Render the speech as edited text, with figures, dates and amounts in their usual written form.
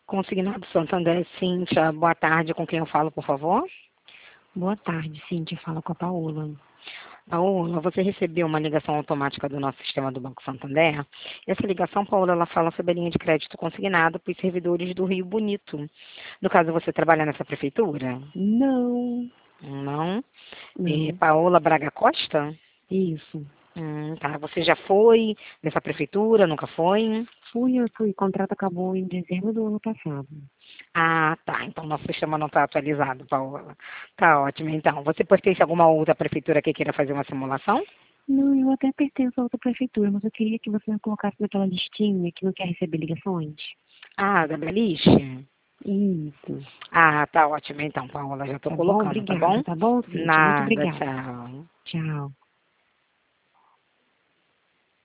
Consignado Santander, Cíntia, boa tarde, com quem eu falo, por favor? Boa tarde, Cíntia. Fala com a Paola. Paola, você recebeu uma ligação automática do nosso sistema do Banco Santander? Essa ligação, Paola, ela fala sobre a linha de crédito consignada para os servidores do Rio Bonito. No caso, você trabalha nessa prefeitura? Não, Não? não. Paola Braga Costa? Isso. Tá. Você já foi nessa prefeitura? Nunca foi? Fui. O contrato acabou em dezembro do ano passado. Ah, tá. Então nosso sistema não está atualizado, Paola. Tá ótimo. Então, você pertence a alguma outra prefeitura que queira fazer uma simulação? Não, eu até pertenço a outra prefeitura, mas eu queria que você me colocasse naquela listinha que não quer receber ligações. Ah, da Beliche? Isso. Ah, tá ótimo. Então, Paola, já estou Tá bom? colocando, tá bom? Obrigada. Tá bom, Cíntia? Muito Nada, obrigada. tchau. Tchau.